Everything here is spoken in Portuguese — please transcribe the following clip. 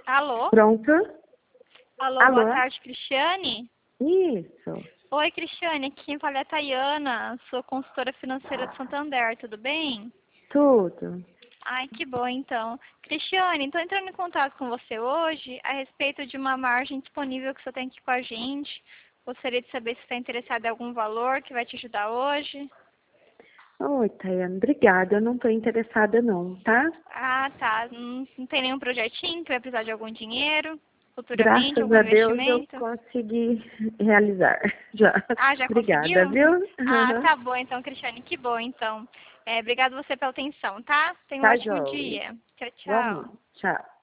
Alô? Pronto? Alô, Alô? boa tarde, Cristiane. Isso. Oi, Cristiane, aqui quem fala é a Tayana, sou consultora financeira de Santander, tudo bem? Tudo. Ai, que bom, então. Cristiane, estou entrando em contato com você hoje a respeito de uma margem disponível que você tem aqui com a gente. Gostaria de saber se está interessado em algum valor que vai te ajudar hoje. Oi, Tayana. Obrigada. Eu não estou interessada não, tá? Ah, tá. Não tem nenhum projetinho que vai precisar de algum dinheiro? Futuramente, Graças algum a Deus eu investimento? consegui realizar. Já. Ah, já Obrigada, conseguiu? viu? Ah, Uhum. tá bom então, Cristiane, que bom então. Obrigado você pela atenção, tá? Tenha um Tá, ótimo joia. dia. Tchau, tchau. Igualmente. Tchau.